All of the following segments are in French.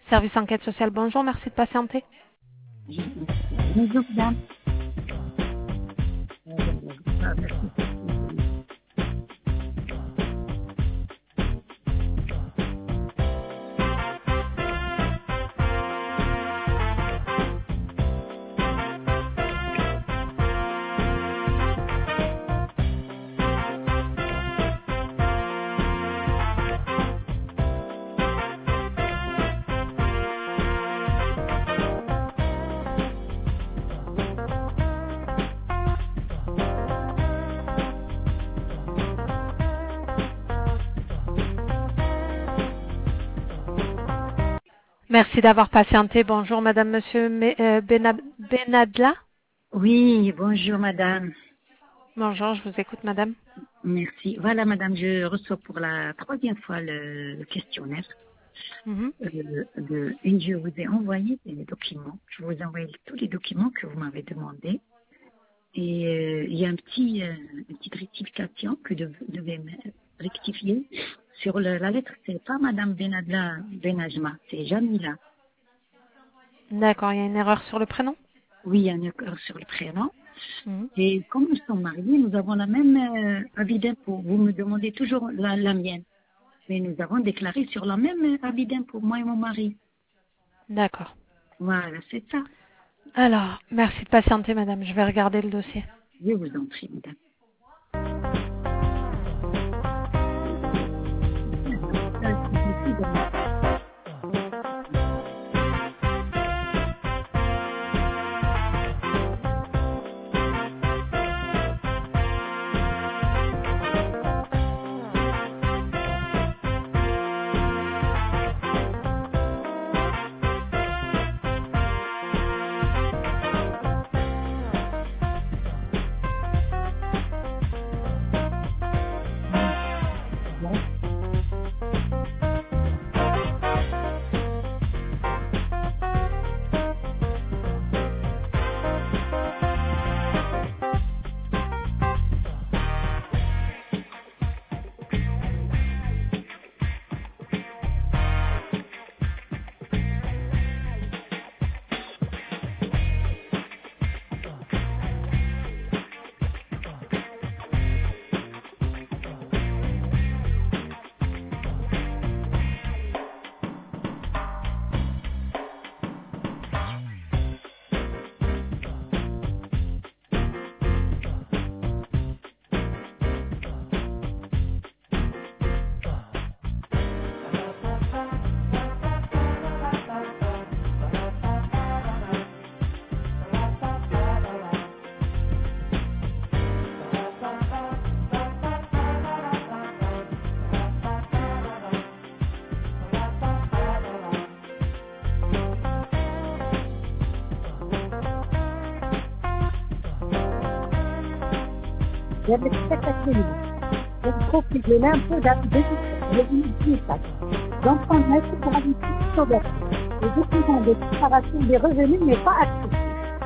Service enquête sociale, bonjour, merci de patienter. Bonjour, madame. Merci d'avoir patienté. Bonjour, madame, monsieur Benadla. Oui, bonjour, madame. Bonjour, je vous écoute, madame. Merci. Voilà, madame, je reçois pour la troisième fois le questionnaire. Mhm. Je vous ai envoyé des documents. Je vous ai envoyé tous les documents que vous m'avez demandé. Et il y a une petite rectification que vous devez rectifier. Sur la lettre, c'est pas madame Benadla Benajma, c'est Jamila. D'accord, il y a une erreur sur le prénom. Oui, il y a une erreur sur le prénom. Mhm. Et comme nous sommes mariés, nous avons la même avis d'impôt. Vous me demandez toujours la mienne. Mais nous avons déclaré sur la même avis d'impôt, moi et mon mari. D'accord. Voilà, c'est ça. Alors, merci de patienter, madame. Je vais regarder le dossier. Je vous en prie, madame. J'avais très facile. Je profite de l'impôt d'administration. J'entends l'intégralité sur le document de déclaration des revenus n'est pas accepté.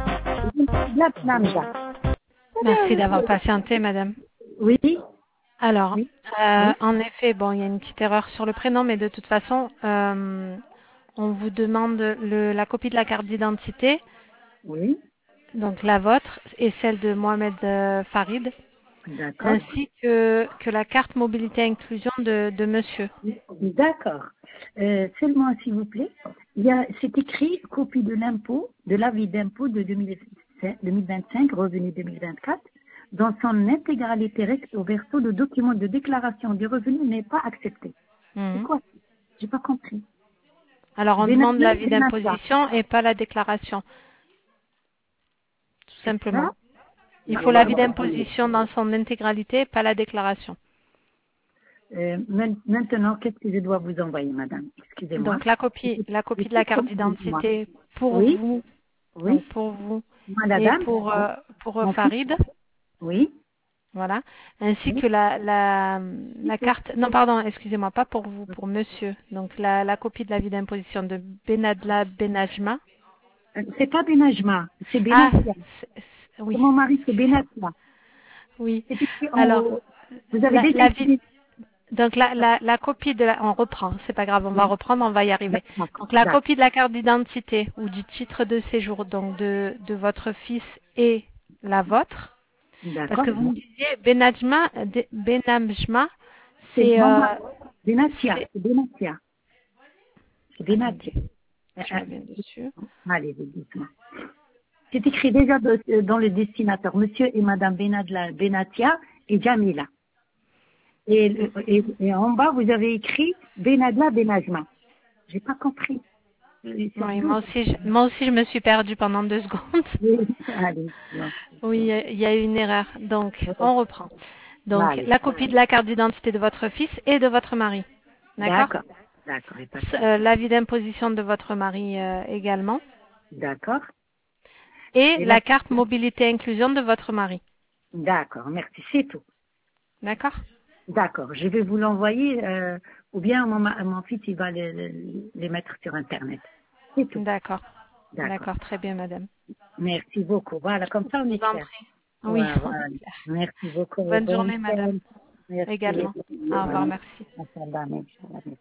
Je suis bien Namja. Merci d'avoir patienté, madame. Oui, Alors, oui, oui, en effet, bon, il y a une petite erreur sur le prénom, mais de toute façon, on vous demande la copie de la carte d'identité, oui. donc la vôtre et celle de Mohamed Farid, D'accord. ainsi que la carte mobilité inclusion de monsieur. D'accord. Seulement, s'il vous plaît, c'est écrit copie de l'impôt, de l'avis d'impôt de 2025, revenu 2024, dans son intégralité recto verso, le document de déclaration des revenus n'est pas accepté. C'est Mhm. quoi? J'ai pas compris. Alors, on demande Benasla, l'avis d'imposition et pas la déclaration, tout c'est ça? simplement. Il faut l'avis d'imposition dans son intégralité, pas la déclaration. Maintenant, qu'est-ce que je dois vous envoyer, madame? Excusez-moi. Donc, la copie de la carte Moi. d'identité pour Oui, vous, oui. Moi, la et dame. pour Mon fils. Farid, Oui, voilà, ainsi oui. que la carte, non, pardon, excusez-moi, pas pour vous, pour monsieur. Donc, la copie de l'avis d'imposition de Benadla Benajma. C'est pas Benajma, c'est Ah, Benassia. oui, Mon mari, c'est Benassia. oui. C'est écrit en Alors, haut. Vous avez déjà l'avis écrit. Donc la copie de on reprend, c'est pas grave, on va reprendre, on va y arriver. Donc la D'accord. copie de la carte d'identité ou du titre de séjour, donc de votre fils et la vôtre. Parce D'accord. que vous me disiez Benamjma, C'est c'est maman. Benatia. c'est- C'est Benatia. C'est Benatia. je reviens dessus. Allez, dites-moi. C'est écrit déjà dans le destinateur, Monsieur et Madame Benatia et Jamila. Et en bas, vous avez écrit Benadla Benajma. J'ai pas compris. Oui, moi aussi, je me suis perdue pendant 2 secondes. Allez, non. Oui, il y a eu une erreur. Donc, on reprend. Donc, Allez. la copie de la carte d'identité de votre fils et de votre mari. D'accord? D'accord. D'accord. Et pas de souci. L'avis d'imposition de votre mari également. D'accord. Et Et là, la carte mobilité inclusion de votre mari. d'accord. Merci. C'est tout. D'accord? D'accord. Je vais vous l'envoyer, ou bien mon fils, il va les mettre sur Internet. C'est tout. D'accord. D'accord. D'accord, très bien, madame. Merci beaucoup. Voilà, comme ça, on Je est vous en clair. prie. Oui, Voilà, on voilà. est clair. Merci beaucoup. Bonne Bon journée, madame. week-end. Merci. Également. Au revoir, merci. Inch'Allah, Inch'Allah.